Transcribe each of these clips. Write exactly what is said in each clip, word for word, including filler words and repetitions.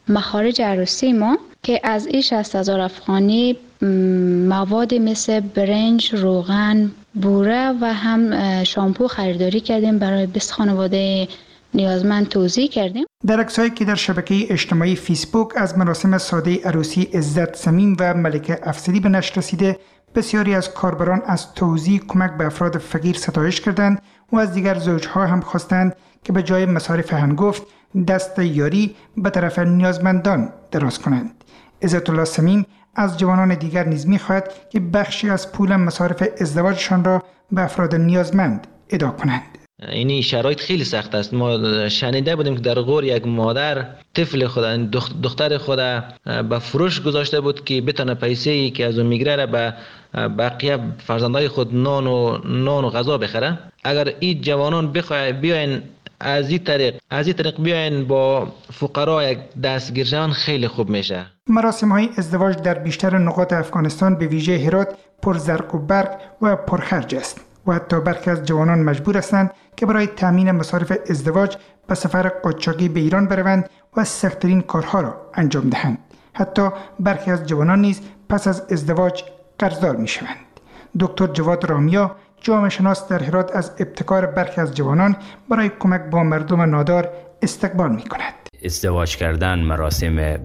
مخارج عروسی ما که از این شصت هزار افغانی مواد مثل برنج، روغن، بوره و هم شامپو خریداری کردیم برای بیست خانواده نیازمند توزیع کردیم. در عکسایی که در شبکه اجتماعی فیسبوک از مراسم ساده عروسی عزت صمیم و ملکه افسری به نشر رسیده، بسیاری از کاربران از توزیع کمک به افراد فقیر ستایش کردند و از دیگر زوجها هم خواستند که به جای مصارف هنگفت دست یاری به طرف نیازمندان دراز کنند. عزت الله صمیم از جوانان دیگر نیز می‌خواهد که بخشی از پول مصارف ازدواجشان را به افراد نیازمند ادا کنند. اینی شرایط خیلی سخت است. ما شنیده بودیم که در غور یک مادر طفل خود دختر خود به فروش گذاشته بود که بتونه پیسه‌ای که از اون میگیره را به بقیه فرزندای خود نان و نان و غذا بخره. اگر این جوانان بخواه بیاین از این طریق از این طریق بیاین با فقرا یک دستگیر شون خیلی خوب میشه. مراسم های ازدواج در بیشتر نقاط افغانستان به ویژه هرات پر زرق و برق و پرخرج است و حتی برخی از جوانان مجبور هستند که برای تامین مصارف ازدواج به سفر قاچاقی به ایران بروند و سخت‌ترین کارها را انجام دهند. حتی برخی از جوانان نیز پس از ازدواج قرضدار میشوند. دکتر جواد رامیا، جامعه شناس در هرات، از ابتکار برخی از جوانان برای کمک با مردم نادار استقبال می‌کند. ازدواج کردن، مراسم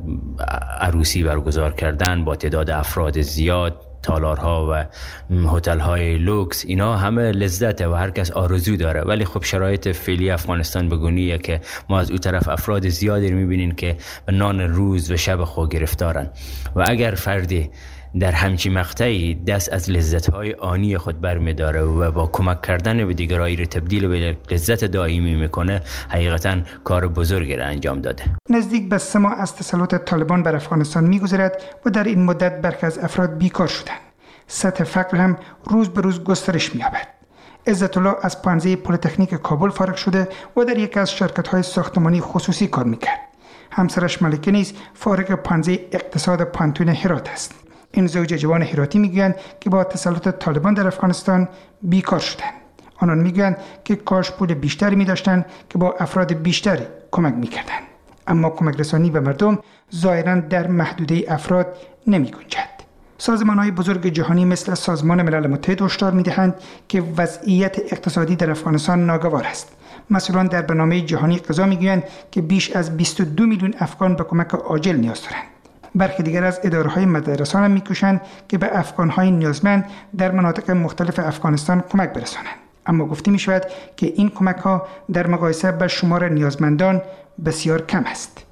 عروسی برگزار کردن با تعداد افراد زیاد، تالارها و هتل‌های لوکس، اینا همه لذته و هر کس آرزو داره، ولی خب شرایط فعلی افغانستان بگونیه که ما از اون طرف افراد زیادی می‌بینیم که به نان روز و شب خود گرفتارن و اگر فردی در همچی مقطعی دست از لذت‌های آنی خود برمی‌داره و با کمک کردن به دیگرانی رو تبدیل به لذت دائمی میکنه، حقیقتاً کار بزرگی را انجام داده. نزدیک به سه ماه از تسلط طالبان بر افغانستان می‌گذرد و در این مدت برخی از افراد بیکار شدند. سطح فقر هم روز به روز گسترش می‌یابد. عزت الله از پانزه پلی‌تکنیک کابل فارغ شده و در یکی از شرکت‌های ساختمانی خصوصی کار می‌کرد. همسرش ملکه نیز فارغ پانزه اقتصاد پانتون هرات است. این زوج جوان هراتی میگویند که با تسلط طالبان در افغانستان بیکار شدند. آنان میگویند که کاش پول بیشتری می‌داشتند که با افراد بیشتری کمک می‌کردند، اما کمک رسانی به مردم ظاهراً در محدوده افراد نمی‌گنجد. سازمان‌های بزرگ جهانی مثل سازمان ملل متحد هشدار می‌دهند که وضعیت اقتصادی در افغانستان ناگوار است. مسئولان در برنامه جهانی غذا می‌گویند که بیش از بیست و دو میلیون افغان به کمک عاجل نیاز دارند. برخی دیگر از اداره‌های مددرسان هم می‌کوشند که به افغان‌های نیازمند در مناطق مختلف افغانستان کمک برسانند، اما گفته می‌شود که این کمک‌ها در مقایسه با شمار نیازمندان بسیار کم است.